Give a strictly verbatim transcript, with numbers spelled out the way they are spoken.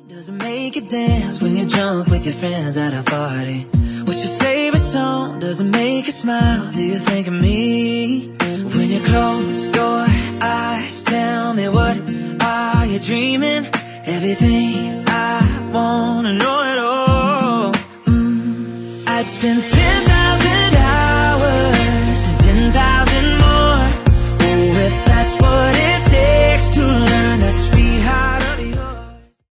Does it make you dance when you're drunk with your friends at a party? What's your favorite song? Does it make you smile? Do you think of me? When you close your eyes, tell me, what are you dreaming? Everything